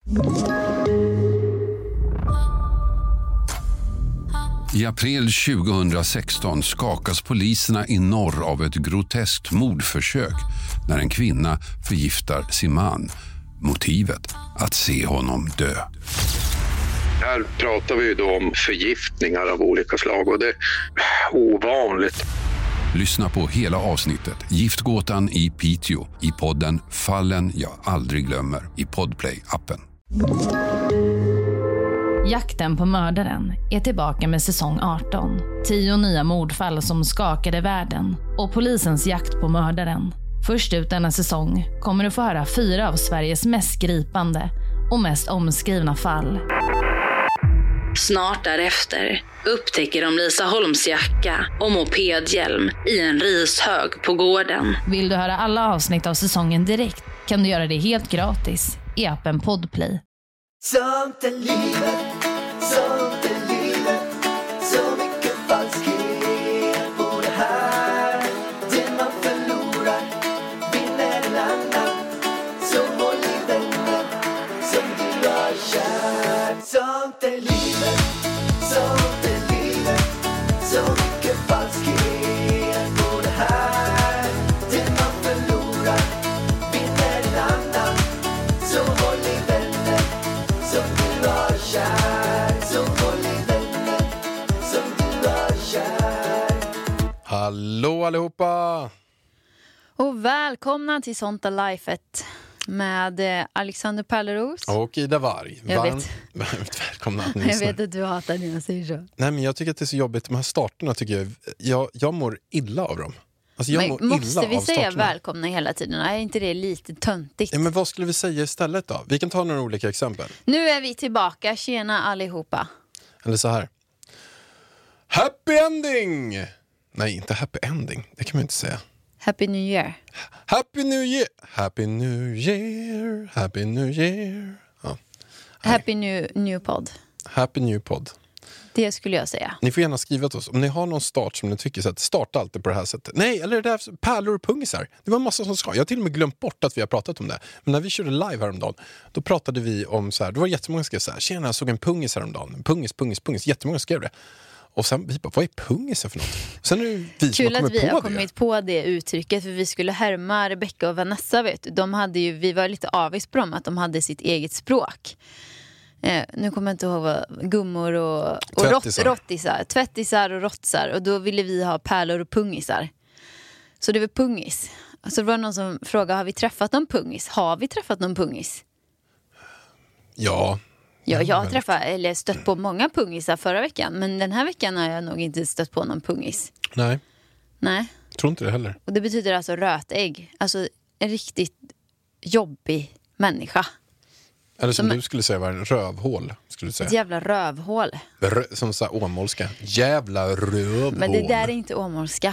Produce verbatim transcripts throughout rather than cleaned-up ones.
I april tjugohundrasexton skakas poliserna i norr av ett groteskt mordförsök när en kvinna förgiftar sin man. Motivet att se honom dö. Här pratar vi då om förgiftningar av olika slag och det är ovanligt. Lyssna på hela avsnittet Giftgåtan i Piteå i podden Fallen jag aldrig glömmer i Podplay-appen. Jakten på mördaren är tillbaka med säsong arton. Tio nya mordfall som skakade världen och polisens jakt på mördaren. Först ut denna säsong kommer du få höra fyra av Sveriges mest gripande och mest omskrivna fall. Snart därefter upptäcker de Lisa Holms jacka och mopedhjälm i en rishög på gården. Vill du höra alla avsnitt av säsongen direkt kan du göra det helt gratis i appen Podplay. Sånt är livet, sånt är livet, så mycket falskhet på det här. Det man förlorar vinner en annan, så håll i vänner som du har kär. Sånt är livet, sånt är livet, så mycket falskhet på det här. Det man förlorar vinner en annan, så håll i vänner som du har kär, som håll i vänner som du har kär. Hallå allihopa! Och välkomna till Sånta Lifet med Alexander Pärleros. Och Ida Warg. Jag Varmt, vet. varmt välkomna att ni Jag lyssnar. vet att du hatar när jag säger så. Nej, men jag tycker att det är så jobbigt. De här starterna tycker jag, jag, jag mår illa av dem. Alltså jag Men mår måste illa vi av säga starterna. välkomna hela tiden? Är inte det lite töntigt? Ja, men vad skulle vi säga istället då? Vi kan ta några olika exempel. Nu är vi tillbaka. Tjena allihopa. Eller så här. Happy ending! Nej, inte happy ending. Det kan man inte säga. Happy New Year. Happy New Year! Happy New Year! Happy New Year! Ja. Happy New, new Pod. Happy New Pod. Det skulle jag säga. Ni får gärna skriva till oss om ni har någon start som ni tycker så att starta alltid på det här sättet. Nej, eller det där pärlor och pungisar. Det var en massa som ska. Jag har till och med glömt bort att vi har pratat om det. Men när vi körde live häromdagen, då pratade vi om så här, då var det jättemånga som skrev så här, tjena, jag såg en pungis häromdagen. Pungis, pungis, pungis. Jättemånga skrev det. Och sen vi bara, vad är pungis för något? Sen är det vi som Kul har att kommit vi på har det. kommit på det uttrycket, för vi skulle härma Rebecca och Vanessa, vet du. De hade ju, vi var lite avis på dem att de hade sitt eget språk. Eh, nu kommer jag inte ihåg vad gummor och, och Tvättisar. rott, rottisar, tvättisar och rottsar, och då ville vi ha pärlor och pungisar. Så det var pungis. Så det var någon som frågade, har vi träffat någon pungis? Har vi träffat någon pungis? Ja. Ja, jag har träffat, eller stött på många pungisar förra veckan, men den här veckan har jag nog inte stött på någon pungis. Nej, Nej. tror inte det heller. Och det betyder alltså rötägg. Alltså en riktigt jobbig människa. Eller som Som- du skulle säga var en rövhål, skulle du Ett säga. jävla rövhål. Rö- som så här åmålska. Jävla rövhål. Men det där är inte åmålska.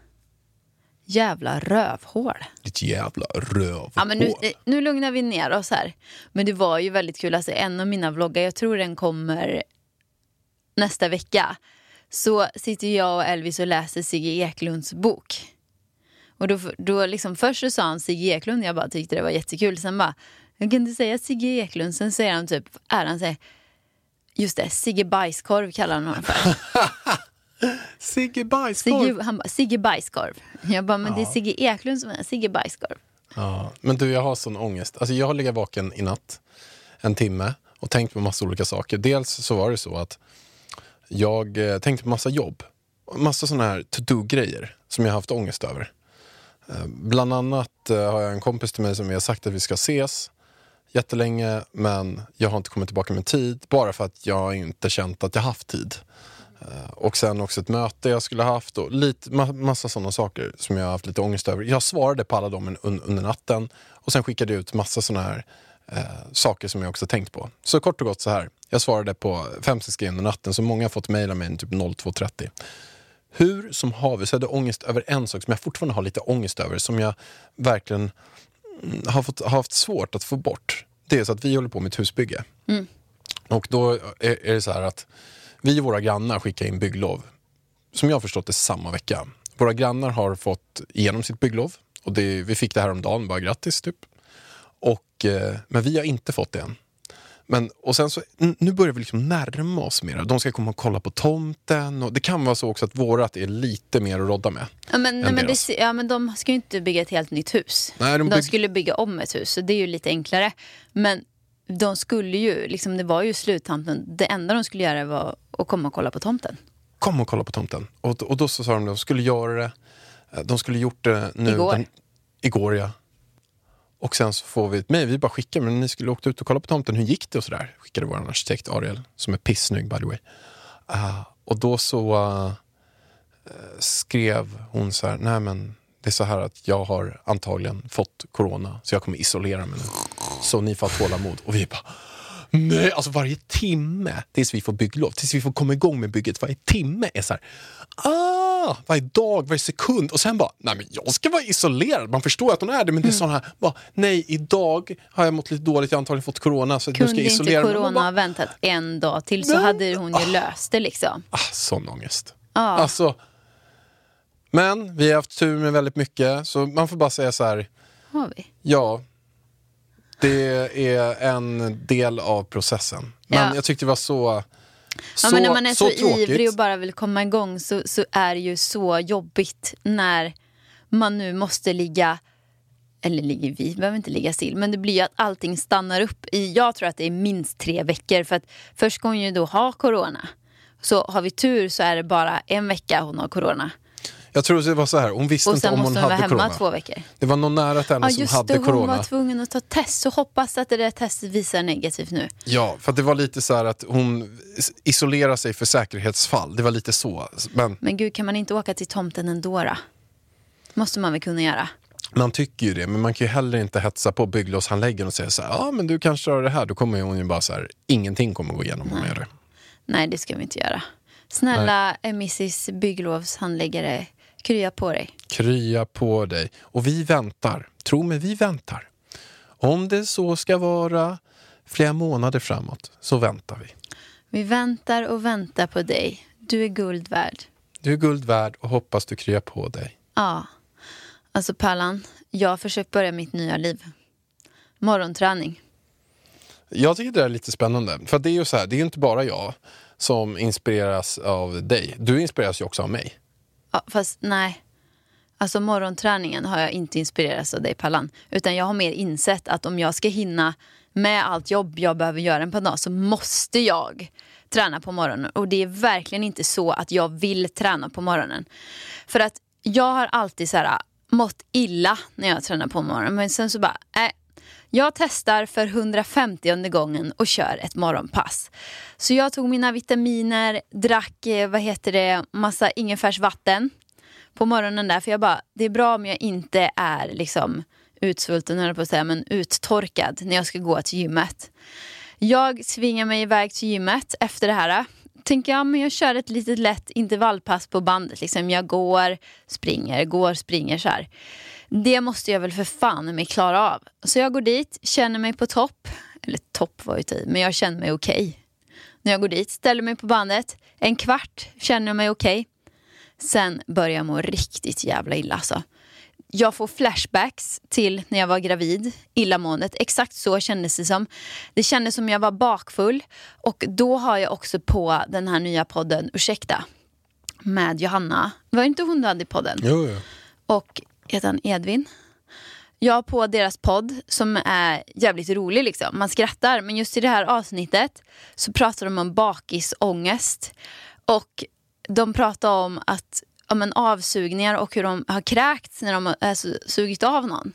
Jävla rövhål. Ditt jävla rövhål. Ja, men nu, nu lugnar vi ner oss här. Men det var ju väldigt kul. Alltså, en av mina vloggar, jag tror den kommer nästa vecka. Så sitter jag och Elvis och läser Sigge Eklunds bok. Och då, då liksom, först så sa han Sigge Eklund, jag bara tyckte det var jättekul. Sen bara, jag kan inte säga Sigge Eklund. Sen säger han typ, är han säger, just det, Sigge Bajskorv kallar han honom för. Sigge Bajskorv. Sigge, han bara, Sigge Bajskorv. Jag bara, men Ja. det är Sigge Eklund som är Sigge Bajskorv. Ja, men du, jag har sån ångest. Alltså jag har legat vaken i natt en timme och tänkt på massa olika saker. Dels så var det så att jag eh, tänkte på massa jobb. Massa såna här to-do-grejer som jag har haft ångest över. Eh, bland annat eh, har jag en kompis till mig som vi har sagt att vi ska ses jättelänge, men jag har inte kommit tillbaka med tid bara för att jag inte känt att jag haft tid. Eh, och sen också ett möte jag skulle ha haft och lite, ma- massa sådana saker som jag har haft lite ångest över. Jag svarade på alla dem un- under natten och sen skickade jag ut massa sådana här eh, saker som jag också tänkt på. Så kort och gott så här. Jag svarade på fem sex grejer under natten, så många har fått mejla mig typ noll två trettio. Hur som haver så hade jag ångest över en sak som jag fortfarande har lite ångest över, som jag verkligen mm, har, fått, har haft svårt att få bort. Det är så att vi håller på med ett husbygge. Mm. Och då är, är det så här att vi och våra grannar skickar in bygglov. Som jag har förstått det samma vecka. Våra grannar har fått igenom sitt bygglov. Och det, vi fick det här om dagen, bara grattis typ. Och, eh, men vi har inte fått det än. Men, och sen så, n- nu börjar vi liksom närma oss mer. De ska komma och kolla på tomten. Och det kan vara så också att vårat är lite mer att rodda med. Ja men, nej, men, deras. det, ja, men de ska ju inte bygga ett helt nytt hus. Nej, de de bygg- skulle bygga om ett hus, så det är ju lite enklare. Men de skulle ju, liksom, det var ju sluttamten. Det enda de skulle göra var att komma och kolla på tomten. Kom och kolla på tomten. Och, och då så sa de att de skulle göra det. De skulle gjort det nu. Igår. Den, igår, ja. Och sen så får vi ett mejl. Vi bara skickar, men ni skulle åka ut och kolla på tomten. Hur gick det och sådär? Skickade vår arkitekt Ariel, som är pissnygg by the way. Uh, och då så uh, skrev hon så här, nej men det är så här att jag har antagligen fått corona, så jag kommer isolera mig nu. Så ni får ha tålamod. Och vi bara, nej, alltså varje timme tills vi får bygglov, tills vi får komma igång med bygget, varje timme är så här, ah, varje dag, varje sekund. Och sen bara, nej men jag ska vara isolerad. Man förstår att hon är det, men det är sån här, bara, nej, idag har jag mått lite dåligt, jag har antagligen fått corona, så nu ska jag Kunde isolera inte mig. corona Bara, ha väntat en dag till, så nej. hade hon ju löst det liksom. ah, sån ångest. Ja. Alltså, men vi har haft tur med väldigt mycket, så man får bara säga så här, Har vi? ja, det är en del av processen. Men Ja. jag tyckte det var så så, Ja, men när man är så, så tråkigt. ivrig och bara vill komma igång, så, så är det ju så jobbigt när man nu måste ligga, eller ligger vi, behöver inte ligga still, men det blir ju att allting stannar upp i, jag tror att det är minst tre veckor, för att först ska hon ju då ha corona. Så har vi tur så är det bara en vecka hon har corona. Jag tror det var så här, hon visste Och inte sen om hon måste hon hade vara hemma corona. två veckor. Det var någon nära till henne Ja som just hade det, hon corona. var tvungen att ta test, så hoppas att det där testet visar negativt nu. Ja, för att det var lite så här att hon isolerar sig för säkerhetsfall. Det var lite så. Men Men gud, kan man inte åka till tomten ändå då? Måste man väl kunna göra. man tycker ju det, men man kan ju heller inte hetsa på bygglovshandläggaren och säga så här, ja men du kanske har det här. Då kommer hon ju bara så här, ingenting kommer gå igenom om jag gör det. Nej, det ska vi inte göra. Snälla missis bygglovshandläggare, krya på dig. Krya på dig. Och vi väntar. Tro mig, vi väntar. Om det så ska vara flera månader framåt, så väntar vi. Vi väntar och väntar på dig. Du är guld värd. Du är guld värd och hoppas du kryar på dig. Ja. Alltså Pallan, jag har försökt börja mitt nya liv. Morgonträning. Jag tycker det är lite spännande. För det är ju så här, det är ju inte bara jag som inspireras av dig. Du inspireras ju också av mig. Ja, fast nej. Alltså morgonträningen har jag inte inspirerats av dig, Pallan. Utan jag har mer insett att om jag ska hinna med allt jobb jag behöver göra på en dag, så måste jag träna på morgonen. Och det är verkligen inte så att jag vill träna på morgonen. För att jag har alltid så här mått illa när jag tränar på morgonen. Men sen så bara, äh, jag testar för hundrafemtionde gången och kör ett morgonpass. Så jag tog mina vitaminer, drack, vad heter det, massa ingefärsvatten på morgonen där. För jag bara, det är bra om jag inte är liksom utsvulten, eller på att säga, men uttorkad när jag ska gå till gymmet. Jag svingar mig iväg till gymmet efter det här. Tänker jag, men jag kör ett litet lätt intervallpass på bandet. Liksom jag går, springer, går, springer så här. Det måste jag väl för fan mig klara av. Så jag går dit, känner mig på topp. Eller topp var ju tid, men jag känner mig okej. Okay. När jag går dit, ställer mig på bandet. En kvart känner jag mig okej. Okay. Sen börjar jag må riktigt jävla illa alltså. Jag får flashbacks till när jag var gravid, illamåendet. Exakt så kändes det som. Det kändes som jag var bakfull. Och då har jag också på den här nya podden, ursäkta, med Johanna. Var inte hon du hade i podden? Jo, jo. Och heter han Edvin. Jag har på deras podd som är jävligt rolig liksom. Man skrattar, men just i det här avsnittet så pratar de om bakisångest. Och de pratar om att om en avsugningar och hur de har kräkts när de har alltså, sugit av någon.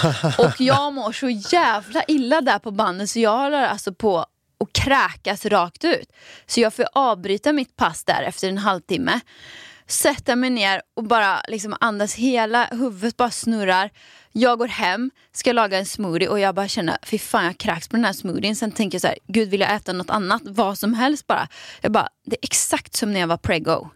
Och jag mår så jävla illa där på bandet, så jag håller alltså på att kräkas rakt ut. Så jag får avbryta mitt pass där efter en halvtimme. Sätta mig ner och bara liksom andas, hela huvudet bara snurrar. Jag går hem, ska laga en smoothie och jag bara känner, fy fan jag kräks på den här smoothien. Sen tänker jag så här, gud vill jag äta något annat, vad som helst bara. Jag bara, det är exakt som när jag var prego.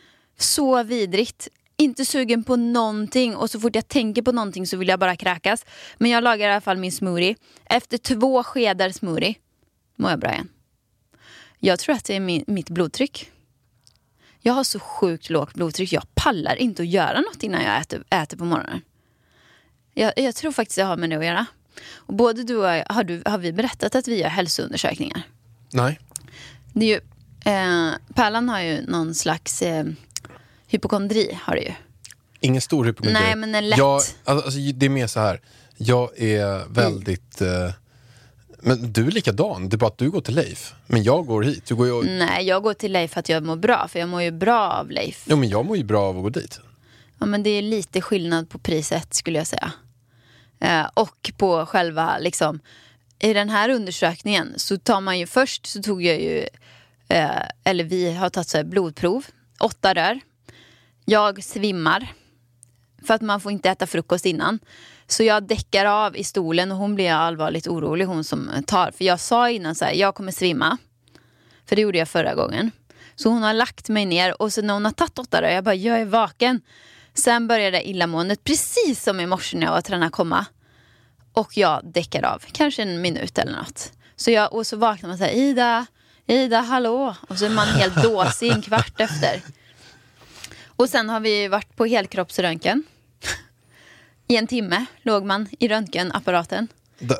Så vidrigt. Inte sugen på någonting. Och så fort jag tänker på någonting så vill jag bara kräkas. Men jag lagar i alla fall min smoothie. Efter två skedar smoothie mår jag bra igen. Jag tror att det är min, mitt blodtryck. Jag har så sjukt lågt blodtryck. Jag pallar inte att göra något innan jag äter, äter på morgonen. Jag, jag tror faktiskt jag har med det att göra. Och både du och jag, har, du, har vi berättat att vi gör hälsoundersökningar? Nej. Det är ju, eh, Pärlan har ju någon slags eh, hypokondri, har det ju. Ingen stor hypokondri. Nej, men en lätt. Jag, alltså, det är mer så här. Jag är väldigt... Eh, men du är likadan. Det är bara att du går till Leif. Men jag går hit. Du går ju... Nej, jag går till Leif för att jag mår bra. För jag mår ju bra av Leif. Jo, men jag mår ju bra av att gå dit. Ja, men det är lite skillnad på priset, skulle jag säga. Eh, och på själva, liksom... I den här undersökningen så tar man ju... Först så tog jag ju... Eh, eller vi har tagit så här blodprov. Åtta rör. Jag svimmar. För att man får inte äta frukost innan. Så jag däckar av i stolen och hon blir allvarligt orolig, hon som tar. För jag sa innan så här, jag kommer svimma. För det gjorde jag förra gången. Så hon har lagt mig ner och så när hon har tagit åtta rör, jag bara, jag är vaken. Sen började illamåendet precis som i morse när jag var tränad komma. Och jag däckar av, kanske en minut eller något. Så jag, och så vaknar man så här, Ida, Ida, hallå. Och så är man helt dåsig en kvart efter. Och sen har vi varit på helkroppsröntgen. I en timme låg man i röntgenapparaten. Det,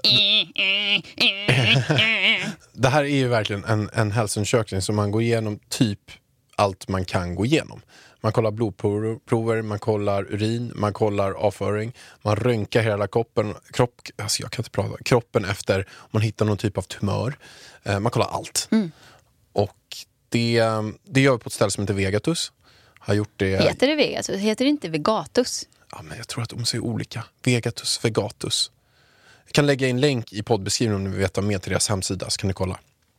det här är ju verkligen en, en hälsoundersökning som man går igenom typ allt man kan gå igenom. Man kollar blodprover, man kollar urin, man kollar avföring, man röntgar hela kroppen, kropp, alltså jag kan inte prata, kroppen efter om man hittar någon typ av tumör. Eh, man kollar allt. Mm. Och det, det gör vi på ett ställe som heter Vegatus. Har gjort det. Heter det Vegatus? Heter det inte Vegatus? Ja, men jag tror att de ser olika. Vegatus, Vegatus. Jag kan lägga in länk i poddbeskrivningen om ni vill veta mer till deras hemsida, så kan ni kolla.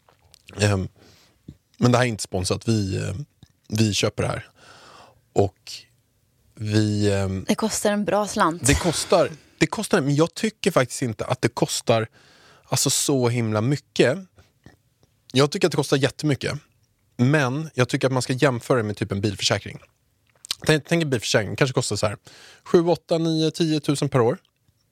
Um, men det här är inte sponsrat. Vi, uh, vi köper det här. Och vi... Um, det kostar en bra slant. Det kostar, det kostar, men jag tycker faktiskt inte att det kostar alltså så himla mycket. Jag tycker att det kostar jättemycket. Men jag tycker att man ska jämföra det med typ en bilförsäkring. Tänk, tänk en bilförsäkring, kanske kostar så här sju, åtta, nio, tio tusen per år.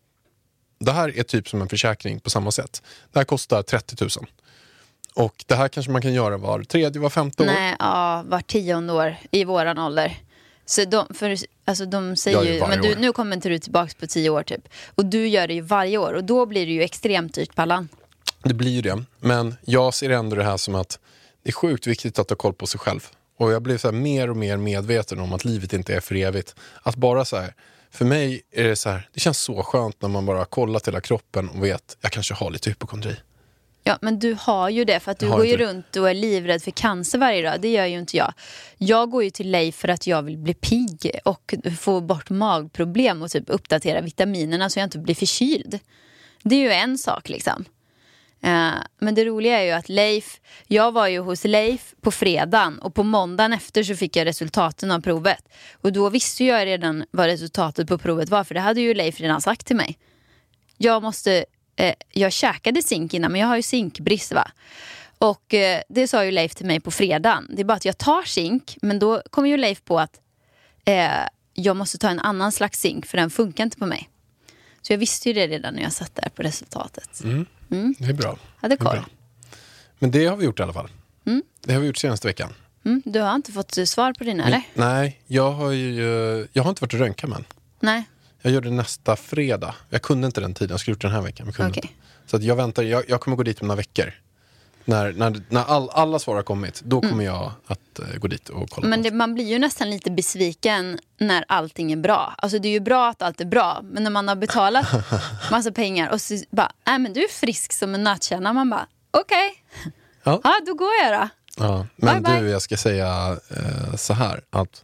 Det här är typ som en försäkring på samma sätt. Det här kostar trettio tusen. Och det här kanske man kan göra var tredje, var femte år. Nej, ja, var tionde år i våran ålder. Så de, för, alltså de säger ju, men du, nu kommer inte du tillbaka på tio år typ. Och du gör det ju varje år. Och då blir det ju extremt dyrt, Pallan. Det blir ju det. Men jag ser ändå det här som att det är sjukt viktigt att ha koll på sig själv. Och jag blir så här mer och mer medveten om att livet inte är för evigt. Att bara så här, för mig är det så här, det känns så skönt när man bara kollar till hela kroppen och vet, jag kanske har lite hypokondri. Ja, men du har ju det för att du går ju inte runt och är livrädd för cancer varje dag. Det gör ju inte jag. Jag går ju till Leif för att jag vill bli pigg och få bort magproblem och typ uppdatera vitaminerna så jag inte blir förkyld. Det är ju en sak liksom. Uh, men det roliga är ju att Leif, jag var ju hos Leif på fredagen och på måndagen efter så fick jag resultaten av provet. Och då visste jag redan vad resultatet på provet var, för det hade ju Leif redan sagt till mig. Jag måste, uh, jag käkade zink innan, men jag har ju zinkbrist va. Och uh, det sa ju Leif till mig på fredagen. Det är bara att jag tar zink, men då kommer ju Leif på att uh, jag måste ta en annan slags zink för den funkar inte på mig. Så jag visste ju det redan när jag satt där på resultatet. Mm. Mm. Det är bra. Ja, det är koll. Men det har vi gjort i alla fall. Mm. Det har vi gjort senaste veckan. Mm. Du har inte fått svar på dina, eller? Nej, jag har ju jag har inte varit och röntgat men. Nej. Jag gör det nästa fredag. Jag kunde inte den tiden, jag skulle gjort den här veckan. Men kunde okay. inte. Så att jag väntar, jag, jag kommer gå dit om några veckor. När, när, när all, alla svar har kommit, då kommer mm. jag att uh, gå dit och kolla. Men det, man blir ju nästan lite besviken när allting är bra. Alltså det är ju bra att allt är bra. Men när man har betalat massa pengar och så bara, nej men du är frisk som en nötkärna. Man bara, okej. Okay. Ja. ja, då går jag då. Ja, men bye, du, bye. Jag ska säga uh, så här. Att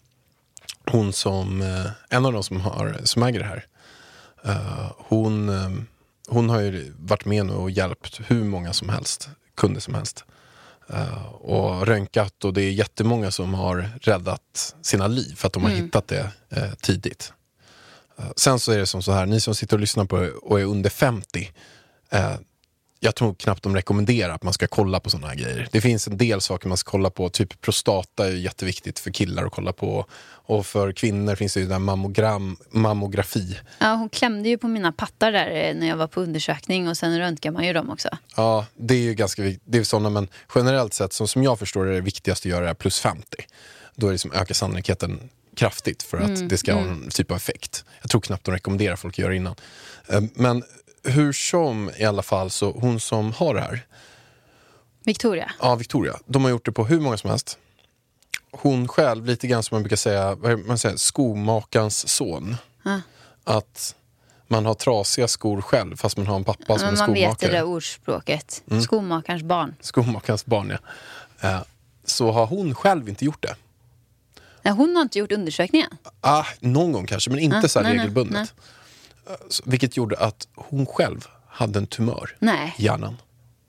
hon som, uh, en av de som, har, som äger det här. Uh, hon, uh, hon har ju varit med nu och hjälpt hur många som helst. Kunder som helst. Uh, och röntgat, och det är jättemånga som har räddat sina liv för att de har mm. hittat det uh, tidigt. Uh, sen så är det som så här, ni som sitter och lyssnar på det och är under femtio, uh, jag tror knappt de rekommenderar att man ska kolla på sådana här grejer. Det finns en del saker man ska kolla på, typ prostata är jätteviktigt för killar att kolla på. Och för kvinnor finns det ju där mammogram, mammografi. Ja, hon klämde ju på mina pattar där när jag var på undersökning och sen röntgar man ju dem också. Ja, det är ju ganska viktigt. Det är sådana, men generellt sett, som, som jag förstår det, är det viktigaste att göra är plus femtio. Då är det som ökar sannolikheten kraftigt för att mm, det ska mm. ha en typ av effekt. Jag tror knappt de rekommenderar folk att göra innan. Men hur som i alla fall, så hon som har det här, Victoria. ja, Victoria, de har gjort det på hur många som helst. Hon själv, lite grann som man brukar säga, vad är det man säger, skomakarens son. Ja. Att man har trasiga skor själv fast man har en pappa som Men är man skomakare. vet det där ordspråket. Mm. Skomakarens barn. Skomakarens barn, ja. Eh, så har hon själv inte gjort det. Nej, hon har inte gjort undersökningen. Ah, någon gång kanske, men inte Ah, så här nej, regelbundet. nej. Eh, så, vilket gjorde att hon själv hade en tumör Nej. i hjärnan.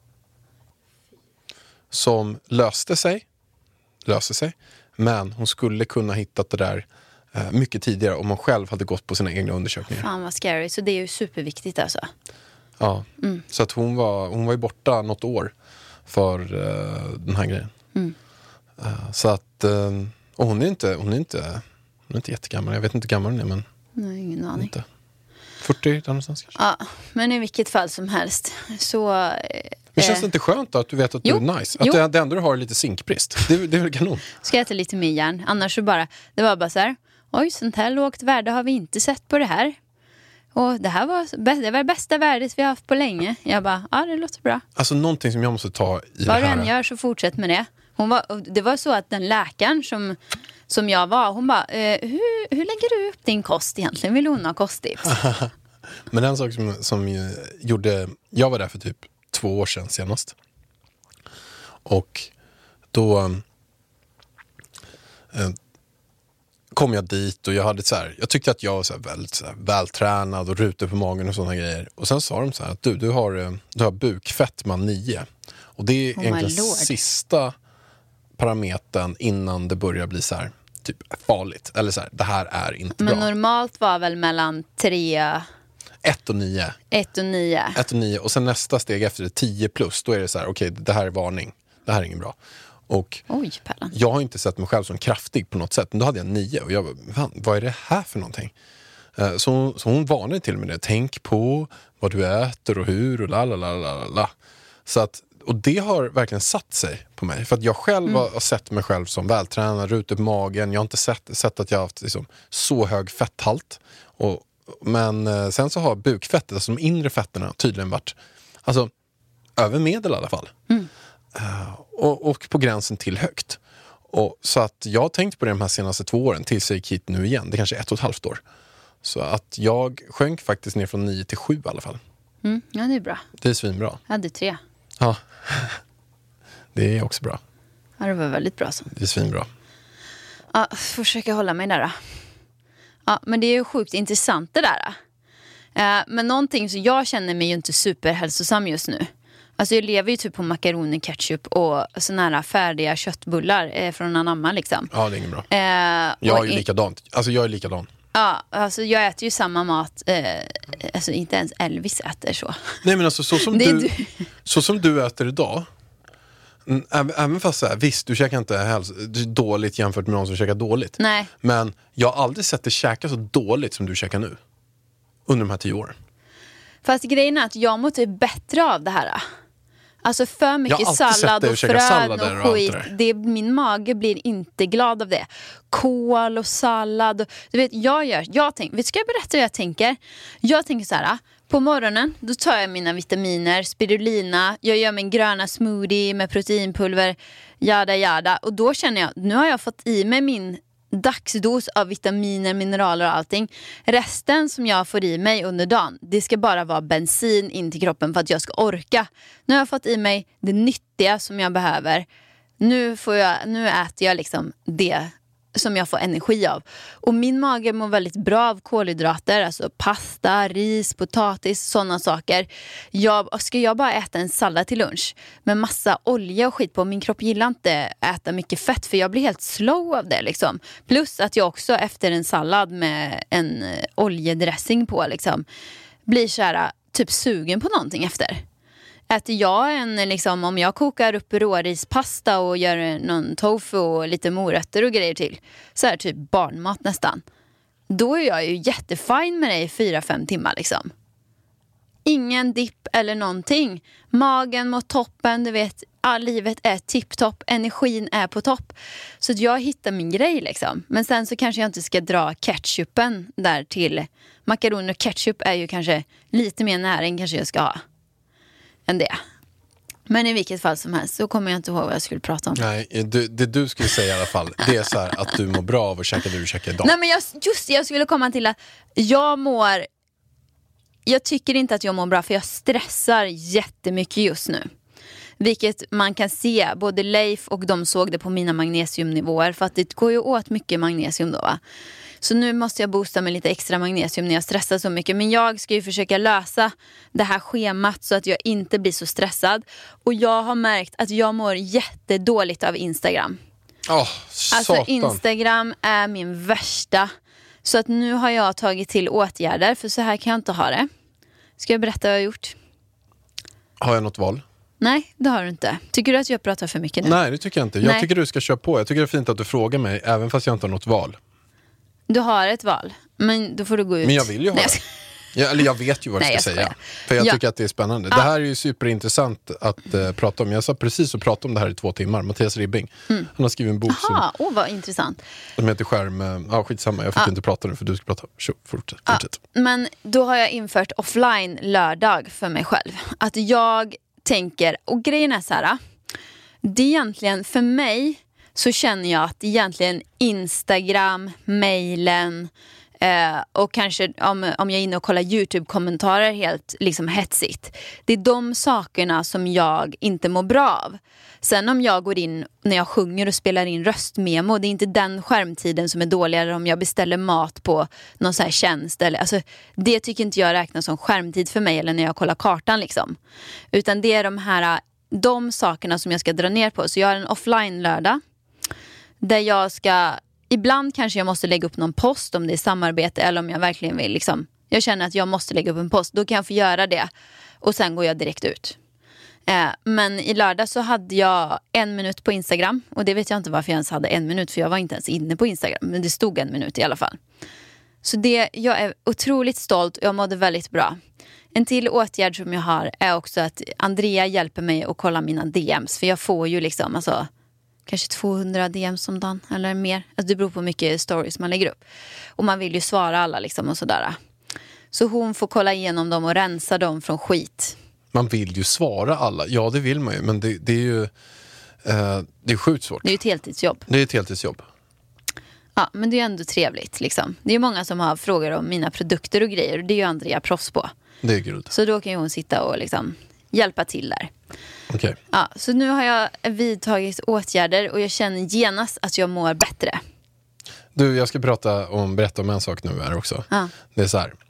Som löste sig. Löste sig. Men hon skulle kunna hitta det där eh, mycket tidigare om hon själv hade gått på sina egna undersökningar. Fan vad scary, så det är ju superviktigt alltså. Ja, Mm. så att hon var, hon var ju borta något år för uh, den här grejen. Mm. Uh, så att, uh, och hon är inte, hon är inte, hon är inte jättegammal. Jag vet inte hur gammal hon är, men Nej, ingen aning. inte. fyrtio där någonstans kanske. Ja, men i vilket fall som helst så... Eh, Men känns det inte skönt då att du vet att Jo. du är nice? Att Jo. det, det ändå du har lite zinkbrist. Det, det är väl kanon. Ska jag äta lite mer järn? Annars så bara... Det var bara så här... Oj, sånt här lågt värde har vi inte sett på det här. Och det här var, det var det bästa värdet vi har haft på länge. Jag bara, ja det låter bra. Alltså någonting som jag måste ta i Vad det du här. än gör så fortsätt med det. Hon var, och det var så att den läkaren som, som jag var, hon bara, eh, hur, hur lägger du upp din kost egentligen? Vill hon ha kosttips? Men en sak som, som ju gjorde... Jag var där för typ två år sedan senast. Och då eh, kom jag dit och jag hade så här, jag tyckte att jag var så här väldigt så här vältränad och rutor på magen och sådana grejer. Och sen sa de så här att du, du har, eh, du har bukfettma nio. Och det är Oh my egentligen lord. sista parametern innan det börjar bli så här typ farligt. Eller så här, det här är inte Men bra. normalt var väl mellan tre, ett och nio. ett och nio. ett och nio och sen nästa steg efter det tio plus, då är det så här, okej, okay, det här är varning. Det här är ingen bra. Och Oj, Pallan. jag har inte sett mig själv som kraftig på något sätt, men då hade jag nio och jag bara, fan, vad är det här för någonting? Eh, Så, så hon varnade till mig det. Tänk på vad du äter och hur och la la la la la. Så att, och det har verkligen satt sig på mig. För att jag själv har, har sett mig själv som vältränad, rutor på magen. Jag har inte sett, sett att jag har haft liksom, så hög fetthalt. Och, men eh, sen så har bukfettet, alltså de inre fetterna, tydligen varit alltså, över medel i alla fall. Mm. Uh, och, och på gränsen till högt. Och, så att jag har tänkt på det de här senaste två åren tills jag gick hit nu igen. Det kanske är ett och ett halvt år. Så att jag sjönk faktiskt ner från nio till sju i alla fall. Mm, ja, det är bra. Det är svinbra. Jag hade tre. Ja, det är också bra. Ja, det var väldigt bra så. Det är svinbra. Ja, får försöka hålla mig där då. Ja, men det är ju sjukt intressant det där. Eh, men någonting så jag känner mig ju inte superhälsosam just nu. Alltså jag lever ju typ på makaroner, ketchup och såna här färdiga köttbullar eh, från en annan liksom. Ja, det är inget bra. Eh, Jag och är ju i- likadant. Alltså jag är likadan. Ja, alltså jag äter ju samma mat. Eh, alltså inte ens Elvis äter så. Nej, men alltså så som, Det är du, du. så som du äter idag. mm, Även, även fast så här, visst, du käkar inte häls- det är dåligt jämfört med någon som käkar dåligt. Nej. Men jag har aldrig sett dig käka så dåligt som du käkar nu. Under de här tio åren. Fast grejen är att jag mår typ bättre av det här. Alltså för mycket Jag har alltid sallad sett dig och käka frön sallader och och allt skit. det där. Det, min mage blir inte glad av det. Kål och sallad. och- Du vet, jag gör, jag tänker, vet, ska jag berätta hur jag tänker? Jag tänker så här, på morgonen då tar jag mina vitaminer, spirulina, jag gör min gröna smoothie med proteinpulver, jada jada. Och då känner jag, nu har jag fått i mig min dagsdos av vitaminer, mineraler och allting. Resten som jag får i mig under dagen, det ska bara vara bensin in till kroppen för att jag ska orka. Nu har jag fått i mig det nyttiga som jag behöver. Nu, får jag, nu äter jag liksom det som jag får energi av. Och min mage mår väldigt bra av kolhydrater, alltså pasta, ris, potatis, sådana saker. Jag, ska jag bara äta en sallad till lunch med massa olja och skit på, min kropp gillar inte äta mycket fett för jag blir helt slow av det liksom. Plus att jag också efter en sallad med en eh, oljedressing på liksom blir så här, typ sugen på någonting efter. Äter jag en, liksom, om jag kokar upp rårispasta och gör någon tofu och lite morötter och grejer till, så här typ barnmat nästan, då är jag ju jättefin med det i fyra, fem timmar liksom. ingen dipp eller någonting. Magen mot toppen, du vet, all livet är tipptopp, energin är på topp. Så att jag hittar min grej liksom. Men sen så kanske jag inte ska dra ketchupen där till. Makaroner och ketchup är ju kanske lite mer näring kanske jag ska ha än det. Men i vilket fall som helst så kommer jag inte ihåg vad jag skulle prata om. Nej, det, det du skulle säga i alla fall, det är så här att du mår bra av att käka det du käkar idag. Nej, men jag, just jag skulle komma till att jag mår... Jag tycker inte att jag mår bra för jag stressar jättemycket just nu. Vilket man kan se, både Leif och de såg det på mina magnesiumnivåer. För att det går ju åt mycket magnesium då, va? Så nu måste jag boosta med lite extra magnesium när jag stressar så mycket. Men jag ska ju försöka lösa det här schemat så att jag inte blir så stressad. Och jag har märkt att jag mår jättedåligt av Instagram. Oh, alltså Instagram är min värsta. Så att nu har jag tagit till åtgärder. För så här kan jag inte ha det. Ska jag berätta vad jag har gjort? Har jag något val? Nej, det har du inte. Tycker du att jag pratar för mycket nu? Nej, det tycker jag inte. Jag Nej. tycker du ska köra på. Jag tycker det är fint att du frågar mig, även fast jag inte har något val. Du har ett val, men då får du gå ut. Men jag vill ju ha Nej, det. Jag, eller jag vet ju vad Nej, jag ska jag säga. För jag ja. tycker att det är spännande. Ja. Det här är ju superintressant att uh, prata om. Jag sa precis att prata om det här i två timmar. Mattias Ribbing. Mm. Han har skrivit en bok Aha, som, oh, vad intressant. som heter Skärm. Ja, ah, skitsamma. Jag fick ja. inte prata nu för du ska prata. Tjo, fortsätt. Ja. fortsätt. Men då har jag infört offline lördag för mig själv. Att jag tänker, och grejen är så här. Det är egentligen för mig så känner jag att egentligen Instagram, mailen eh, och kanske om, om jag är inne och kollar YouTube-kommentarer helt liksom hetsigt. Det är de sakerna som jag inte mår bra av. Sen om jag går in när jag sjunger och spelar in röstmemo, det är inte den skärmtiden som är dålig, eller om jag beställer mat på någon så här tjänst. Eller, alltså, det tycker inte jag räknas som skärmtid för mig eller när jag kollar kartan liksom. Utan det är de här de sakerna som jag ska dra ner på. Så jag har en offline lördag där jag ska, ibland kanske jag måste lägga upp någon post om det är samarbete eller om jag verkligen vill liksom, jag känner att jag måste lägga upp en post, då kan jag få göra det och sen går jag direkt ut. eh, men i lördag så hade jag en minut på Instagram och det vet jag inte varför jag ens hade en minut, för jag var inte ens inne på Instagram, men det stod en minut i alla fall. Så det, jag är otroligt stolt och jag mådde väldigt bra. En till åtgärd som jag har är också att Andrea hjälper mig att kolla mina D Ms. För jag får ju liksom alltså, kanske tvåhundra D Ms om dagen eller mer. Alltså det beror på hur mycket stories man lägger upp. Och man vill ju svara alla liksom och sådär. Så hon får kolla igenom dem och rensa dem från skit. Man vill ju svara alla. Ja, det vill man ju. Men det, det är ju eh, det är sjukt svårt. Det är ju ett heltidsjobb. Det är ett heltidsjobb. Ja, men det är ändå trevligt liksom. Det är många som har frågor om mina produkter och grejer. Och det är ju Andrea proffs på. Det är guld. Så då kan ju hon sitta och liksom hjälpa till där. Okej. Okay. Ja, så nu har jag vidtagit åtgärder och jag känner genast att jag mår bättre. Du, jag ska prata om, berätta om en sak nu här också. Ja. Det är så här.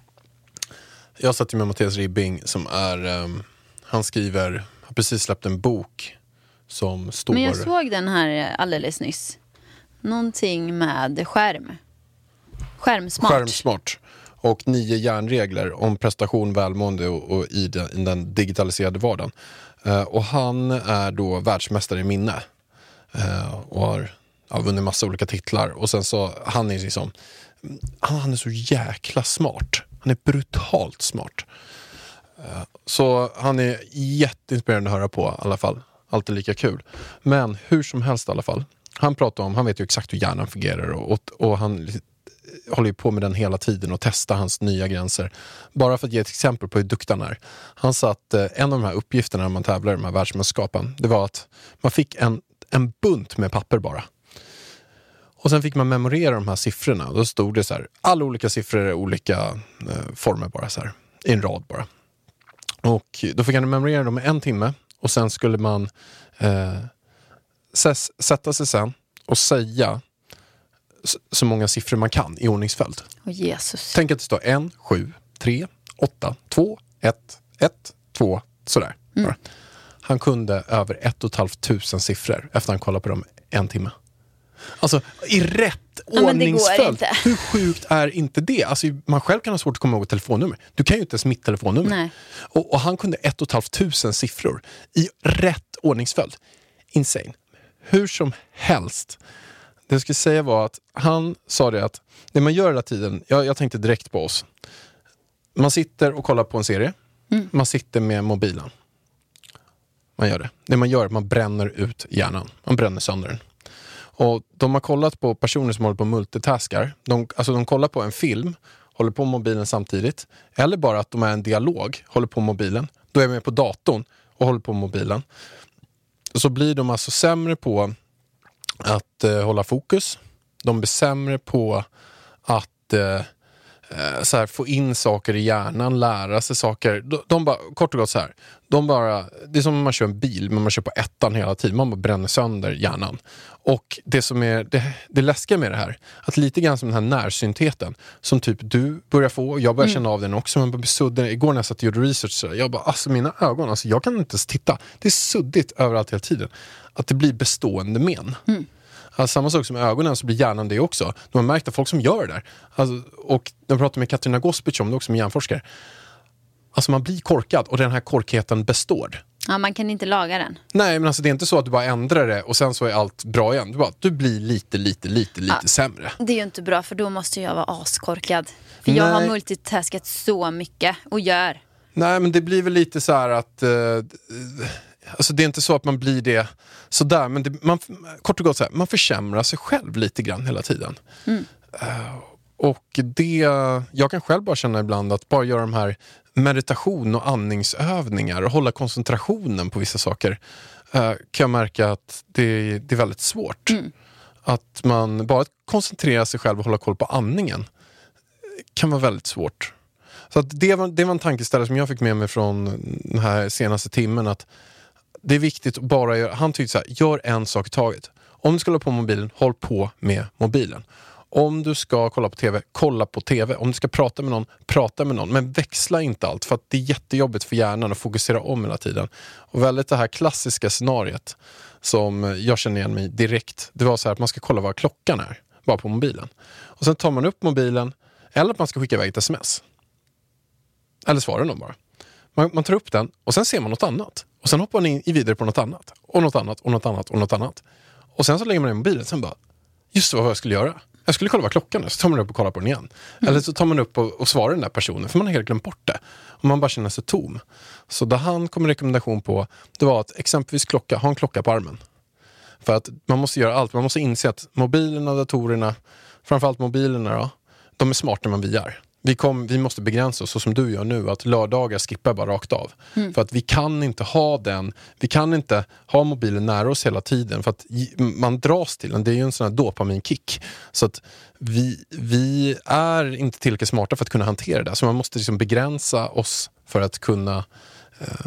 Jag satt ju med Mattias Ribbing som är, um, han skriver, har precis släppt en bok som står... Men jag såg den här alldeles nyss. Någonting med skärm. Skärmsmart. Skärmsmart. Och nio järnregler om prestation, välmående och, och i, den, i den digitaliserade vardagen. Uh, och han är då världsmästare i minne. Uh, och har ja, vunnit massa olika titlar. Och sen så, han är liksom, han, han är så jäkla smart. Han är brutalt smart. Uh, så han är jätteinspirerande att höra på i alla fall. Alltid lika kul. Men hur som helst i alla fall. Han pratar om, han vet ju exakt hur hjärnan fungerar. Och, och, och han håller ju på med den hela tiden och testar hans nya gränser. Bara för att ge ett exempel på hur duktig han är. Han sa att eh, en av de här uppgifterna när man tävlar i de här världsmästerskapen, det var att man fick en, en bunt med papper bara. Och sen fick man memorera de här siffrorna. Och då stod det så här, alla olika siffror i olika eh, former bara så här. I en rad bara. Och då fick han memorera dem i en timme. Och sen skulle man eh, ses, sätta sig sen och säga så många siffror man kan i ordningsföljd. Åh, Jesus. Tänk att det står en, sju, tre, åtta, två, ett, ett, två, sådär. Mm. Han kunde över ett och ett halvt tusen siffror efter han kollade på dem en timme. Alltså i rätt ja, ordningsföljd. Hur sjukt är inte det? Alltså man själv kan ha svårt att komma ihåg ett telefonnummer. Du kan ju inte ens mitt telefonnummer. Nej. Och, och han kunde ett och ett halvt tusen siffror i rätt ordningsföljd. Insane. Hur som helst. Det jag skulle säga var att han sa det att när man gör hela tiden, jag, jag tänkte direkt på oss. Man sitter och kollar på en serie Mm. Man sitter med mobilen. Man gör det. Det man gör är att man bränner ut hjärnan. Man bränner sönder den. Och de har kollat på personer som håller på multitaskar. De, alltså de kollar på en film, håller på mobilen samtidigt. Eller bara att de är en dialog, håller på mobilen. Då är de med på datorn och håller på mobilen. Så blir de alltså sämre på att eh, hålla fokus. De blir sämre på att eh, så här, få in saker i hjärnan, lära sig saker. De, de bara, kort och gott så här, de bara, det är som om man kör en bil, men man kör på ettan hela tiden. Man bara bränner sönder hjärnan. Och det som är det, det läskiga med det här, att lite grann som den här närsyntheten, som typ du börjar få, jag börjar känna mm. av den också, men sudden, igår när jag satt och gjorde research, så jag bara, alltså mina ögon, alltså jag kan inte ens titta. Det är suddigt överallt hela tiden. Att det blir bestående men. Mm. Alltså, samma sak som ögonen, så blir hjärnan det också. De har märkt att folk som gör det där, alltså, och de pratar med Katarina Gospic om det också, med hjärnforskare. Alltså man blir korkad och den här korkheten består. Ja, man kan inte laga den. Nej, men alltså det är inte så att du bara ändrar det och sen så är allt bra igen. Du, bara, du blir lite, lite, lite, lite ja, sämre. Det är ju inte bra, för då måste jag vara askorkad. För jag Nej. har multitaskat så mycket och gör. Nej, men det blir väl lite så här att... Eh, alltså det är inte så att man blir det sådär, men det, man, kort och gott så här, man försämrar sig själv lite grann hela tiden. Mm. Uh, och det, jag kan själv bara känna ibland att bara göra de här meditation och andningsövningar och hålla koncentrationen på vissa saker, uh, kan jag märka att det, det är väldigt svårt. Mm. Att man bara koncentrerar sig själv och hålla koll på andningen kan vara väldigt svårt. Så att det, var, det var en tankeställare som jag fick med mig från den här senaste timmen, att det är viktigt att bara göra, han tyckte så här, gör en sak i taget. Om du ska hålla på mobilen, håll på med mobilen. Om du ska kolla på tv, kolla på tv. Om du ska prata med någon, prata med någon. Men växla inte allt, för att det är jättejobbigt för hjärnan att fokusera om hela tiden. Och väldigt det här klassiska scenariet som jag känner igen mig direkt. Det var så här att man ska kolla vad klockan är, bara på mobilen. Och sen tar man upp mobilen, eller att man ska skicka iväg ett sms. Eller svarar någon bara. Man, man tar upp den och sen ser man något annat. Och sen hoppar man in i vidare på något annat. Och något annat, och något annat, och något annat. Och sen så lägger man in mobilen, sen bara, just vad jag skulle göra. Jag skulle kolla vad klockan är, så tar man upp och kollar på den igen. Mm. Eller så tar man upp och, och svarar den där personen, för man har helt glömt bort det. Och man bara känner sig tom. Så det han kom en rekommendation på, det var att exempelvis klocka, ha en klocka på armen. För att man måste göra allt. Man måste inse att mobilerna, datorerna, framförallt mobilerna då, de är smartare än vad vi är. Vi, kom, vi måste begränsa oss, så som du gör nu, att lördagar skippar bara rakt av. Mm. För att vi kan inte ha den, vi kan inte ha mobilen nära oss hela tiden, för att man dras till den. Det är ju en sån här dopaminkick. Så att vi, vi är inte tillräckligt smarta för att kunna hantera det. Så man måste liksom begränsa oss för att kunna eh,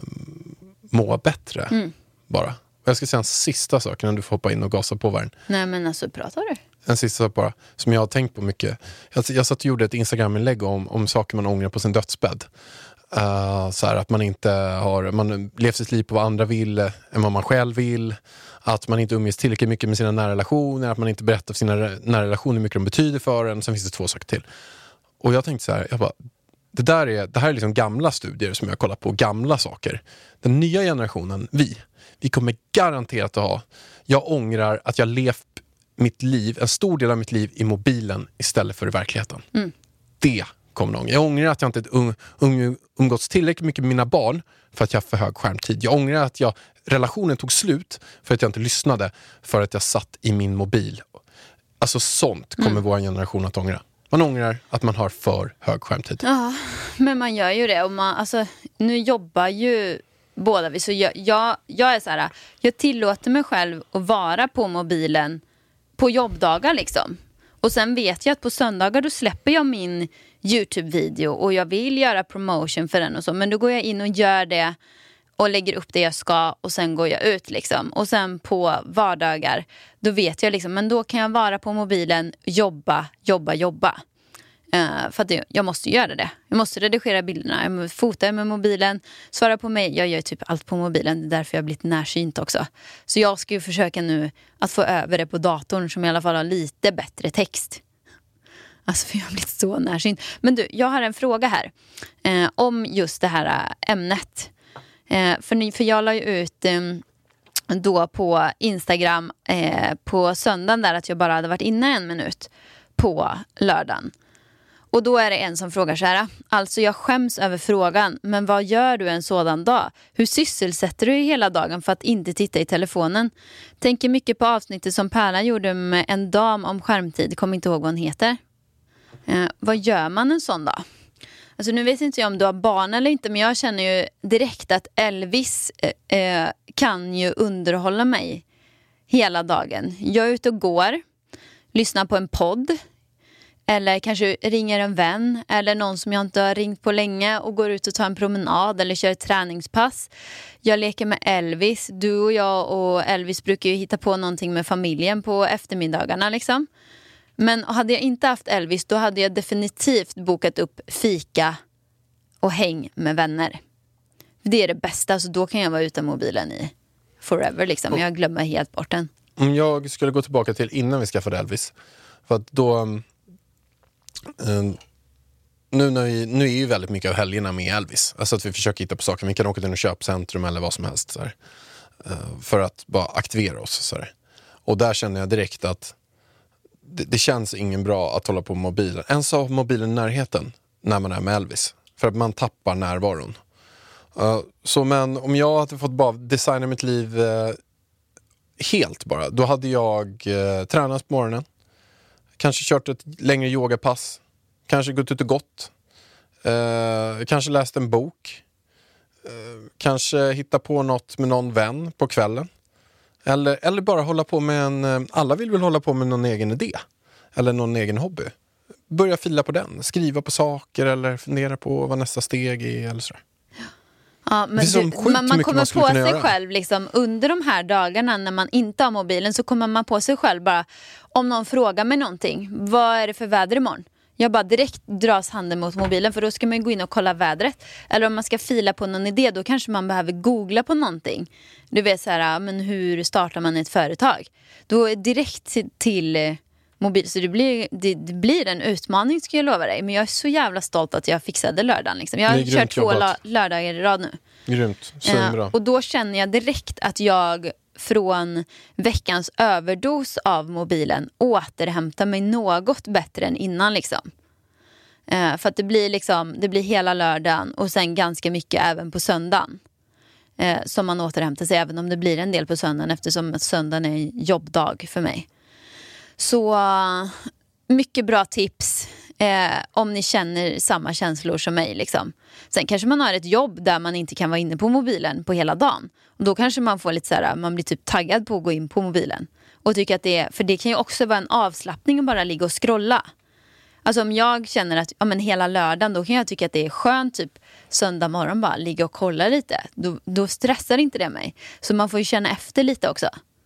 må bättre. Mm. Bara. Och jag ska säga en sista sak innan du får hoppa in och gasa på världen. Nej, men alltså, pratar du? En sista sak bara, som jag har tänkt på mycket. Jag, jag satt och gjorde ett Instagram-inlägg om, om saker man ångrar på sin dödsbädd. Uh, så här, att man inte har, man lever sitt liv på vad andra vill än vad man själv vill. Att man inte umgås tillräckligt mycket med sina nära relationer. Att man inte berättar för sina nära relationer hur mycket de betyder för en. Sen finns det två saker till. Och jag tänkte så här, jag bara, det, där är, det här är liksom gamla studier som jag kollar på, gamla saker. Den nya generationen, vi, vi kommer garanterat att ha, jag ångrar att jag levt mitt liv, en stor del av mitt liv i mobilen istället för i verkligheten. Mm. Det kommer någon. Jag ångrar att jag inte um, um, umgåtts tillräckligt mycket med mina barn för att jag har för hög skärmtid. Jag ångrar att jag, relationen tog slut för att jag inte lyssnade, för att jag satt i min mobil. Alltså sånt kommer mm. vår generation att ångra. Man ångrar att man har för hög skärmtid. Ja, men man gör ju det. Och man, alltså, nu jobbar ju båda vi. Så jag, jag, jag är så här, jag tillåter mig själv att vara på mobilen på jobbdagar liksom. Och sen vet jag att på söndagar då släpper jag min YouTube-video och jag vill göra promotion för den och så. Men då går jag in och gör det och lägger upp det jag ska och sen går jag ut liksom. Och sen på vardagar då vet jag liksom, men då kan jag vara på mobilen, jobba, jobba, jobba. Uh, för att det, jag måste göra det. Jag måste redigera bilderna, jag måste fota med mobilen, svara på mig. Jag gör typ allt på mobilen, det är därför jag har blivit närsynt också. Så jag ska ju försöka nu att få över det på datorn som i alla fall har lite bättre text. Alltså för jag har blivit så närsynt. Men du, jag har en fråga här eh, om just det här ämnet. Eh, för, ni, för jag la ju ut eh, då på Instagram eh, på söndagen där att jag bara hade varit inne en minut på lördagen. Och då är det en som frågar så här: alltså jag skäms över frågan, men vad gör du en sådan dag? Hur sysselsätter du dig hela dagen för att inte titta i telefonen? Tänker mycket på avsnittet som Pärla gjorde med en dam om skärmtid. Kommer inte ihåg vad hon heter. Eh, vad gör man en sån dag? Alltså nu vet inte jag om du har barn eller inte, men jag känner ju direkt att Elvis eh, kan ju underhålla mig hela dagen. Jag är ute och går, lyssnar på en podd, eller kanske ringer en vän eller någon som jag inte har ringt på länge och går ut och tar en promenad eller kör ett träningspass. Jag leker med Elvis. Du och jag och Elvis brukar ju hitta på någonting med familjen på eftermiddagarna liksom. Men hade jag inte haft Elvis, då hade jag definitivt bokat upp fika och häng med vänner. Det är det bästa, så då kan jag vara utan mobilen i forever liksom. Jag glömmer helt bort den. Om jag skulle gå tillbaka till innan vi skaffade Elvis, för att då um, nu, när vi, nu är ju väldigt mycket av helgerna med Elvis, alltså att vi försöker hitta på saker. Vi kan åka till en köpcentrum eller vad som helst så här, uh, för att bara aktivera oss så här. Och där känner jag direkt att det, det känns ingen bra att hålla på med mobilen. Ens ha mobilen i närheten när man är med Elvis, för att man tappar närvaron. Uh, så men om jag hade fått bara designa mitt liv uh, helt bara, då hade jag uh, tränat på morgonen, kanske kört ett längre yogapass, kanske gått ut och gått, uh, kanske läst en bok, uh, kanske hitta på något med någon vän på kvällen, eller, eller bara hålla på med en, uh, alla vill väl hålla på med någon egen idé eller någon egen hobby. Börja fila på den, skriva på saker eller fundera på vad nästa steg är eller sådär. Ja, men du, man, man kommer man på sig göra. själv liksom, under de här dagarna när man inte har mobilen, så kommer man på sig själv bara, om någon frågar mig någonting, vad är det för väder imorgon? Jag bara direkt dras handen mot mobilen, för då ska man ju gå in och kolla vädret. Eller om man ska fila på någon idé, då kanske man behöver googla på någonting. Du vet så här, men hur startar man ett företag? Då är direkt till, till mobil, så det blir, det, det blir en utmaning, ska jag lova dig. Men jag är så jävla stolt att jag fixade lördagen liksom. Jag har kört två la- lördagar i rad nu. Grymt, så uh, bra. Och då känner jag direkt att jag från veckans överdos av mobilen återhämtar mig något bättre än innan liksom. Uh, för att det blir liksom, det blir hela lördagen och sen ganska mycket även på söndagen. Uh, som man återhämtar sig, även om det blir en del på söndagen, eftersom söndagen är en jobbdag för mig. Så mycket bra tips eh, om ni känner samma känslor som mig liksom. Sen kanske man har ett jobb där man inte kan vara inne på mobilen på hela dagen. Och då kanske man får lite så här, man blir typ taggad på att gå in på mobilen. Och tycker att det är, för det kan ju också vara en avslappning att bara ligga och scrolla. Alltså om jag känner att ja, men hela lördagen, då kan jag tycka att det är skönt typ söndag morgon bara ligga och kolla lite. Då, då stressar inte det mig. Så man får ju känna efter lite också.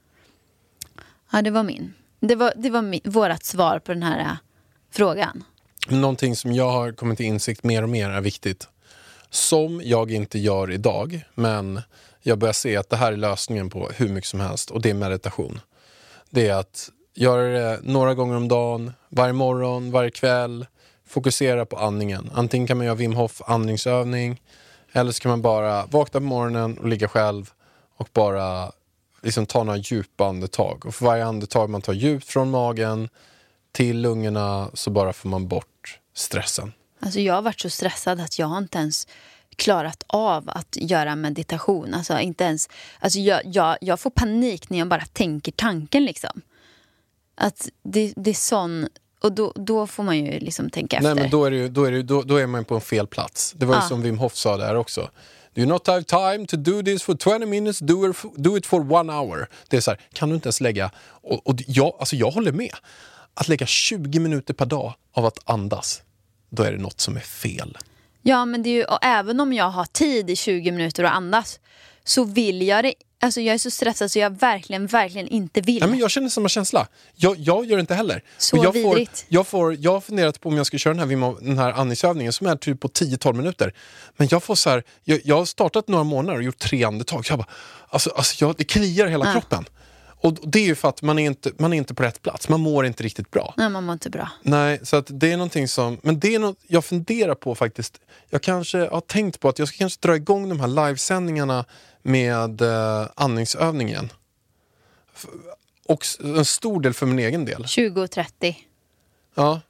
Ja, det var min. Det var, det var mi- vårat svar på den här äh, frågan. Någonting som jag har kommit till insikt mer och mer är viktigt. Som jag inte gör idag, men jag börjar se att det här är lösningen på hur mycket som helst. Och det är meditation. Det är att göra det några gånger om dagen, varje morgon, varje kväll. Fokusera på andningen. Antingen kan man göra Wim Hof andningsövning, eller så kan man bara vakna på morgonen och ligga själv och bara liksom ta några djupa andetag. Och för varje andetag man tar djupt från magen till lungorna, så bara får man bort stressen. Alltså jag har varit så stressad att jag har inte ens klarat av att göra meditation. Alltså inte ens, alltså jag, jag, jag får panik när jag bara tänker tanken liksom. Att det, det är sån, och då, då får man ju liksom tänka efter. Nej, men då är, det ju, då, är det, då, då är man på en fel plats. Det var ju ah. som Wim Hof sa där också. Do you not have time to do this for twenty minutes? Do it, do it for one hour. Det är så här, kan du inte ens lägga... Och, och jag, alltså jag håller med. Att lägga tjugo minuter per dag av att andas, då är det något som är fel. Ja, men det är ju, och även om jag har tid i tjugo minuter att andas, så vill jag det. Alltså jag är så stressad så jag verkligen, verkligen inte vill. Nej, men jag känner samma känsla. Jag, jag gör det inte heller. Så och jag vidrigt. Får, jag, får, jag har funderat på om jag ska köra den här, den här andningsövningen som är typ på tio till tolv minuter. Men jag får så här, jag, jag har startat några månader och gjort tre andetag. Jag bara, alltså, alltså jag, det kliar hela ja. kroppen. Och det är ju för att man är, inte, man är inte på rätt plats. Man mår inte riktigt bra. Nej, man mår inte bra. Nej, så att det är någonting som... Men det är något jag funderar på faktiskt. Jag kanske har tänkt på att jag ska kanske dra igång de här livesändningarna med eh, andningsövningen. Och en stor del för min egen del. tjugo trettio. Ja,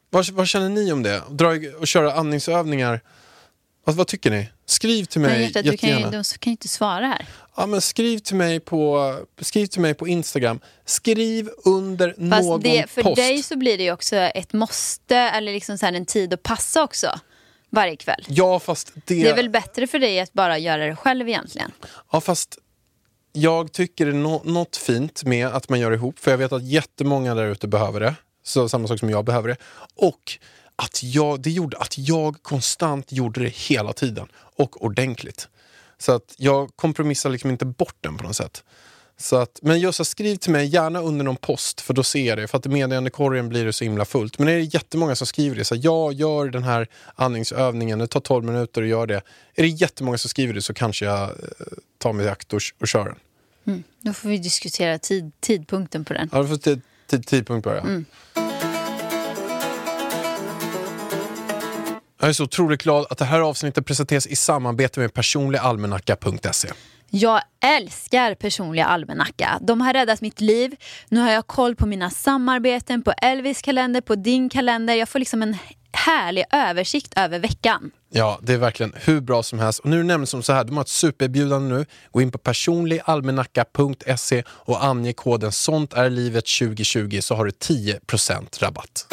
Vad, vad känner ni om det? Dra och köra andningsövningar. Alltså, vad tycker ni? Skriv till mig. Men hjärtat, du kan ju, jättegärna. de kan ju inte svara här. Ja, men skriv till mig på skriv till mig på Instagram. Skriv under Fast någon det, för post. dig så blir det ju också ett måste, eller liksom så här en tid att passa också varje kväll. Ja, fast det... Det är väl bättre för dig att bara göra det själv egentligen. Ja, fast jag tycker det är no- något fint med att man gör ihop. För jag vet att jättemånga där ute behöver det. Så samma sak som jag behöver det. Och att jag, det gjorde att jag konstant gjorde det hela tiden. Och ordentligt. Så att jag kompromissar liksom inte bort den på något sätt. Så att, men just att skriv till mig gärna under någon post, för då ser jag det. För att i meddelandekorgen blir det så himla fullt. Men är det jättemånga som skriver det, så jag gör den här andningsövningen, det tar tolv minuter och gör det. Är det jättemånga som skriver det, så kanske jag eh, tar mig i akt och, och kör den. Mm. Då får vi diskutera tid, tidpunkten på den. Ja, du får tid, tid, tidpunkt bara. Mm. Jag är så otroligt glad att det här avsnittet presenteras i samarbete med personlig almanacka punkt se. Jag älskar personliga almanacka. De har räddat mitt liv. Nu har jag koll på mina samarbeten, på Elvis kalender, på din kalender. Jag får liksom en härlig översikt över veckan. Ja, det är verkligen hur bra som helst. Och nu är det nämligen som så här, de har ett superbjudande nu. Gå in på personlig almanacka punkt se och ange koden sånt är livet tjugo tjugo, så har du tio procent rabatt.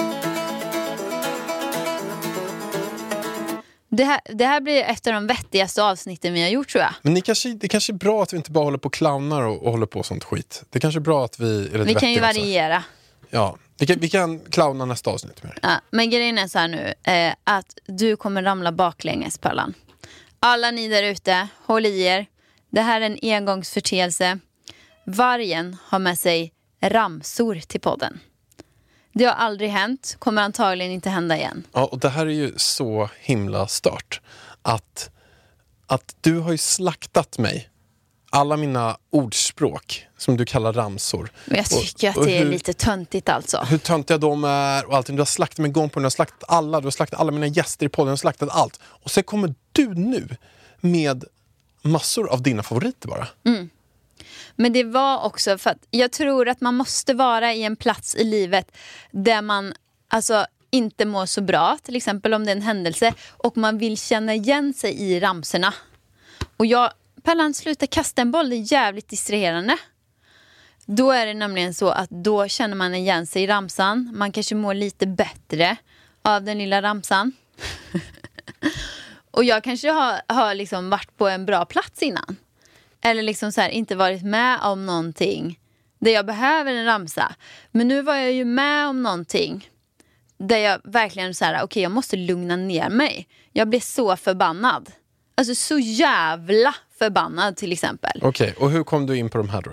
Det här, det här blir ett av de vettigaste avsnitten vi har gjort, tror jag. Men ni kanske, det kanske är bra att vi inte bara håller på och clownar och, och håller på sånt skit. Det kanske är bra att vi är lite Vi kan ju vettiga också. variera. Ja, vi kan, vi kan clowna nästa avsnitt mer. Ja, men grejen är så här nu, eh, att du kommer ramla baklänges, Pärlan. Alla ni där ute, håll i er. Det här är en engångsförteelse. Vargen har med sig ramsor till podden. Det har aldrig hänt, kommer antagligen inte hända igen. Ja, och det här är ju så himla stört. Att, att du har ju slaktat mig. Alla mina ordspråk som du kallar ramsor. Men jag tycker och, att det är hur, lite töntigt alltså. Hur töntiga de är och allting. Du har slaktat mig gång på den. Du har slaktat alla. Du har slaktat alla mina gäster i podden. Du har slaktat allt. Och så kommer du nu med massor av dina favoriter bara. Mm. Men det var också för att jag tror att man måste vara i en plats i livet där man alltså inte mår så bra. Till exempel om det är en händelse och man vill känna igen sig i ramsorna. Och jag, Pärlan, sluta kasta en boll, det är jävligt distraherande. Då är det nämligen så att då känner man igen sig i ramsan. Man kanske mår lite bättre av den lilla ramsan. Och jag kanske har, har liksom varit på en bra plats innan. Eller liksom så här, inte varit med om någonting där jag behöver en ramsa. Men nu var jag ju med om någonting där jag verkligen så här, okej, okay, jag måste lugna ner mig. Jag blev så förbannad. Alltså så jävla förbannad till exempel. Okej, okay, och hur kom du in på de här då?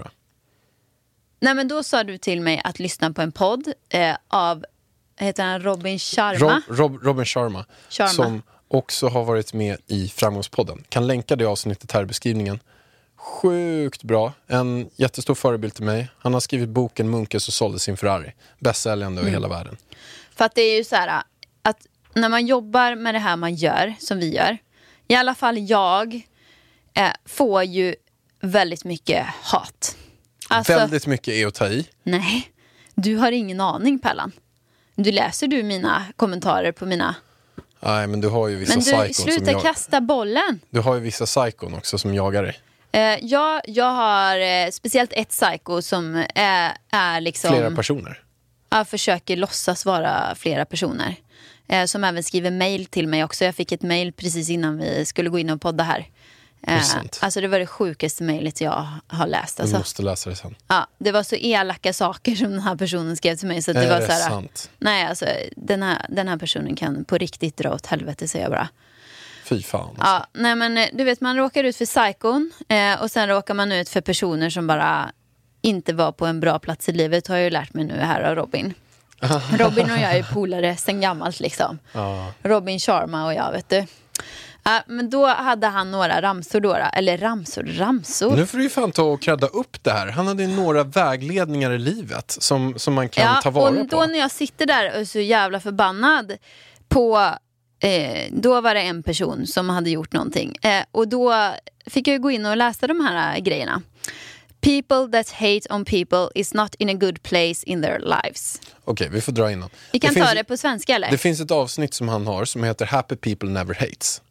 Nej, men då sa du till mig att lyssna på en podd eh, av, heter han Robin Sharma? Rob, Rob, Robin Sharma, Sharma. Som också har varit med i Framgångspodden. Kan länka det avsnittet här i beskrivningen. Sjukt bra. En jättestor förebild till mig. Han har skrivit boken Munken som sålde sin Ferrari. Bästsäljande över mm. hela världen. För att det är ju så här att när man jobbar med det här man gör, som vi gör. I alla fall jag eh, får ju väldigt mycket hat. Alltså, väldigt mycket är att ta i. Nej, du har ingen aning, Pärlan. Du läser du mina kommentarer på mina... Nej, men du har ju vissa psykon. Men du, sluta som jag... kasta bollen. Du har ju vissa psykon också som jagar dig. Eh, ja, jag har eh, speciellt ett psyko som är, är liksom... Flera personer? Jag försöker låtsas vara flera personer. Eh, som även skriver mejl till mig också. Jag fick ett mejl precis innan vi skulle gå in och podda här. Eh, alltså det var det sjukaste mejlet jag har läst. Alltså. Du måste läsa det sen. Ja, det var så elaka saker som den här personen skrev till mig. Så att är det var det så här, sant? Nej, alltså den här, den här personen kan på riktigt dra åt helvete, säger jag bara. Fy fan. Alltså. Ja, nej men du vet, man råkar ut för psykon eh, och sen råkar man ut för personer som bara inte var på en bra plats i livet, har jag ju lärt mig nu här av Robin. Robin och jag är polare sen gammalt liksom. Ja. Robin Sharma och jag, vet du. Ja, men då hade han några ramsor då, eller ramsor, ramsor. Nu får du ju fan ta och kradda upp det här. Han hade ju några vägledningar i livet som, som man kan ja, ta vara på. Och då när jag sitter där och är så jävla förbannad på... Eh, då var det en person som hade gjort någonting. Eh, och då fick jag gå in och läsa de här grejerna. People that hate on people is not in a good place in their lives. Okej, vi får dra innan. Vi kan det ta finns, det på svenska eller? Det finns ett avsnitt som han har som heter Happy People Never Hates.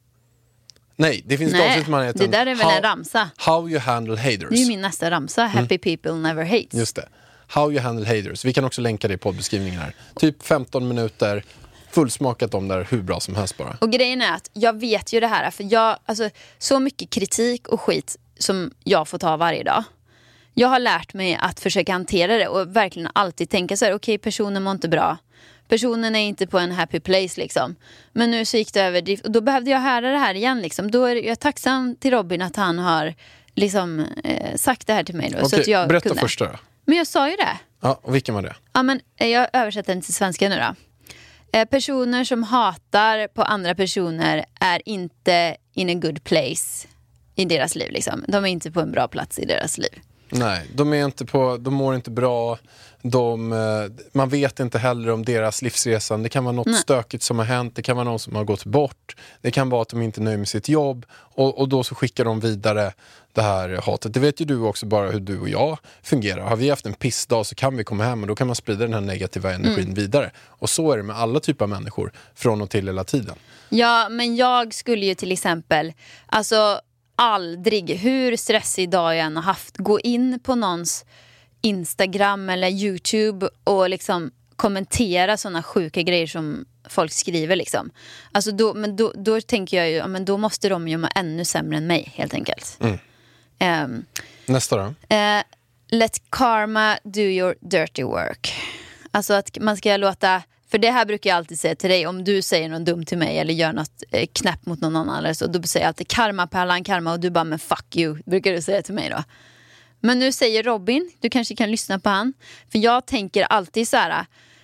Nej, det finns Nej, ett avsnitt som han heter det där är väl how, en ramsa. How you handle haters. Det är ju min nästa ramsa, Happy mm. people never hates. Just det. How you handle haters. Vi kan också länka det i poddbeskrivningen här. Typ femton minuter, fullsmakat om där hur bra som helst bara. Och grejen är att jag vet ju det här, för jag, alltså, så mycket kritik och skit som jag får ta varje dag. Jag har lärt mig att försöka hantera det och verkligen alltid tänka så här, okej, okay, personen mår inte bra. Personen är inte på en happy place liksom. Men nu så gick det över och då behövde jag höra det här igen liksom. Då är jag tacksam till Robin att han har liksom eh, sagt det här till mig då. Okej, så att jag berätta kunde. först då. Men jag sa ju det. Ja, och vilken var det? Ja, men jag översätter den till svenska nu då. Eh, personer som hatar på andra personer är inte in a good place i deras liv liksom. De är inte på en bra plats i deras liv. Nej, de är inte på, de mår inte bra. De, man vet inte heller om deras livsresan. Det kan vara något Nej. stökigt som har hänt. Det kan vara någon som har gått bort. Det kan vara att de inte är nöjda med sitt jobb. Och, och då så skickar de vidare det här hatet. Det vet ju du också bara hur du och jag fungerar. Har vi haft en pissdag så kan vi komma hem och då kan man sprida den här negativa energin mm. vidare. Och så är det med alla typer av människor från och till hela tiden. Ja, men jag skulle ju till exempel, alltså aldrig, hur stressig dag jag än har haft, gå in på någons Instagram eller YouTube och liksom kommentera sådana sjuka grejer som folk skriver liksom. Alltså då, men då, då tänker jag ju, ja, men då måste de ju vara ännu sämre än mig helt enkelt. Mm. Um, Nästa då? Uh, let karma do your dirty work. Alltså att man ska låta, för det här brukar jag alltid säga till dig, om du säger något dumt till mig eller gör något eh, knäpp mot någon annan eller så, då säger jag alltid karma, pärlan, karma, och du bara, men fuck you, brukar du säga till mig då. Men nu säger Robin, du kanske kan lyssna på han, för jag tänker alltid så här,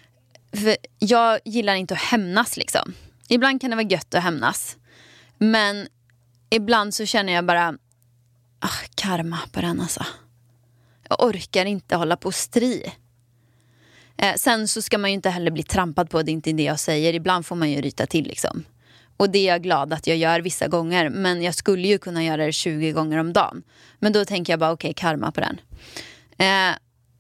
för jag gillar inte att hämnas liksom. Ibland kan det vara gött att hämnas, men ibland så känner jag bara, ah, karma på den alltså. Jag orkar inte hålla på och stri. Eh, sen så ska man ju inte heller bli trampad på, det är inte det jag säger. Ibland får man ju ryta till liksom. Och det är jag glad att jag gör vissa gånger. Men jag skulle ju kunna göra det tjugo gånger om dagen. Men då tänker jag bara, okej, okay, karma på den. Eh,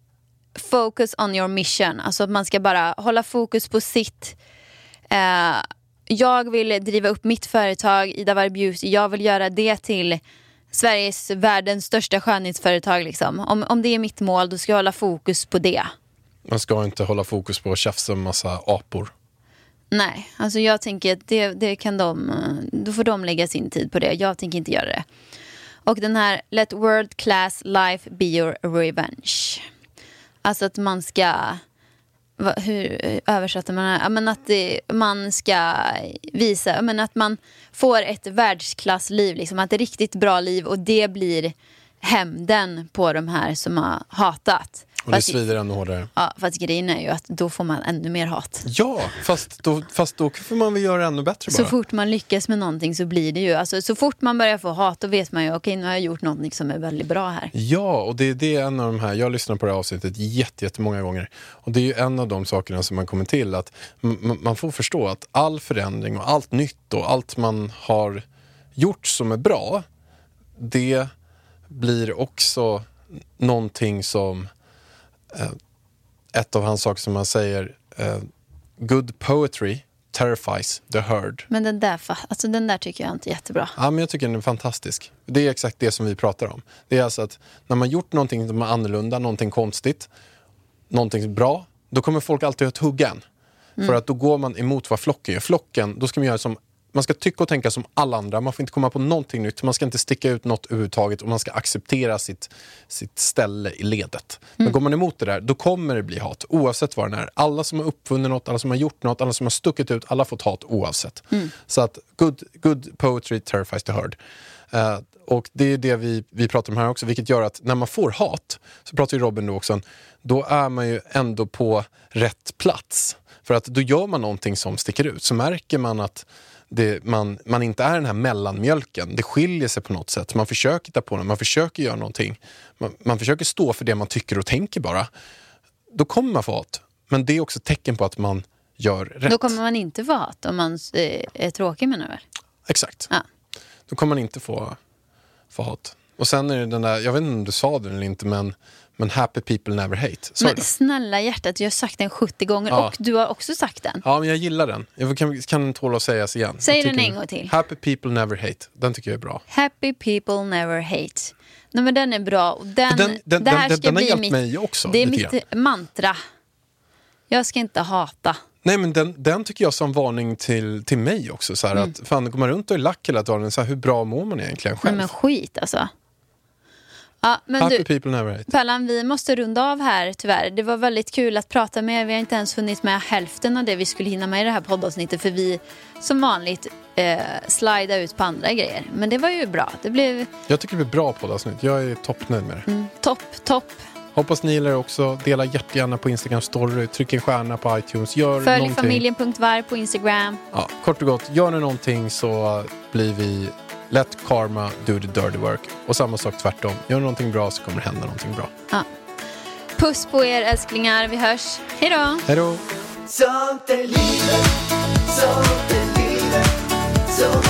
focus on your mission. Alltså att man ska bara hålla fokus på sitt. Eh, jag vill driva upp mitt företag, Ida Warg Beauty. Jag vill göra det till Sveriges, världens största skönhetsföretag liksom. Om, om det är mitt mål, då ska jag hålla fokus på det. Man ska inte hålla fokus på att tjafsa en massa apor. Nej, alltså jag tänker att det, det kan de, då får de lägga sin tid på det. Jag tänker inte göra det. Och den här, let world class life be your revenge. Alltså att man ska, hur översätter man det? Ja, men att det, man ska visa, men att man får ett världsklassliv, liksom, att det är ett riktigt bra liv, och det blir hämnden på de här som har hatat. Och det svider ännu hårdare. Ja, fast grejen är ju att då får man ännu mer hat. Ja, fast då, fast då får man väl göra ännu bättre bara. Så fort man lyckas med någonting så blir det ju, alltså så fort man börjar få hat, då vet man ju, okej, okay, nu har jag gjort någonting som är väldigt bra här. Ja, och det, det är en av de här, jag lyssnar på det här avsnittet jätte, jättemånga gånger. Och det är ju en av de sakerna som man kommer till, att m- man får förstå att all förändring och allt nytt och allt man har gjort som är bra, det blir också någonting som Uh, ett av hans saker som han säger, uh, good poetry terrifies the herd. Men den där, alltså den där tycker jag inte är jättebra. Ja, men jag tycker den är fantastisk. Det är exakt det som vi pratar om. Det är alltså att när man gjort någonting som är annorlunda, någonting konstigt, någonting bra, då kommer folk alltid att hugga en. Mm. För att då går man emot vad flocken gör. Flocken, då ska man göra som, man ska tycka och tänka som alla andra. Man får inte komma på någonting nytt. Man ska inte sticka ut något överhuvudtaget. Och man ska acceptera sitt, sitt ställe i ledet. Mm. Men går man emot det där, då kommer det bli hat. Oavsett vad det är. Alla som har uppfunnit något, alla som har gjort något, alla som har stuckit ut, alla har fått hat oavsett. Mm. Så att good, good poetry terrifies the herd. Uh, och det är det vi, vi pratar om här också. Vilket gör att när man får hat, så pratar ju Robin då också, då är man ju ändå på rätt plats. För att då gör man någonting som sticker ut. Så märker man att Det, man, man inte är den här mellanmjölken. Det skiljer sig på något sätt. Man försöker ta på det, man försöker göra någonting. Man, man försöker stå för det man tycker och tänker bara. Då kommer man få hat. Men det är också ett tecken på att man gör rätt. Då kommer man inte få hat om man är tråkig, menar du? Exakt. Ja. Då kommer man inte få, få hat. Och sen är det den där, jag vet inte om du sa det eller inte, men, men happy people never hate. Sa Men du? snälla hjärtat, jag har sagt den sjuttio gånger Ja. och du har också sagt den. Ja, men jag gillar den. Jag kan, kan tåla att sägas igen. Säg Jag den tycker- en gång till. Happy people never hate. Den tycker jag är bra. Happy people never hate. Nej, men den är bra. Och den, För den- den- det här den- ska den har bli hjälpt mitt, mig också, Det är lite mitt mantra. Jag ska inte hata. Nej, men den, den tycker jag som varning till, till mig också. Så här, Mm. att, fan, går man runt och är lack hela dagen, så här, hur bra mår man egentligen Nej, själv? men skit alltså. Ja, men Happy du, people never hate. Pallan, vi måste runda av här tyvärr. Det var väldigt kul att prata med er. Vi har inte ens hunnit med hälften av det vi skulle hinna med i det här poddavsnittet. För vi som vanligt eh, slida ut på andra grejer. Men det var ju bra. Det blev Jag tycker det blir bra poddavsnitt. Jag är toppnöjd med det. mm, topp, topp. Hoppas ni gillar det också. Dela jättegärna på Instagram story. Tryck en stjärna på iTunes. Gör Följ någonting. familjen punkt var på Instagram. Ja, kort och gott. Gör ni någonting så blir vi let karma do the dirty work. Och samma sak tvärtom. Gör ni någonting bra så kommer det hända någonting bra. Ja. Puss på er älsklingar. Vi hörs. Hej då! Hej då! Sånt är livet, sånt är livet, så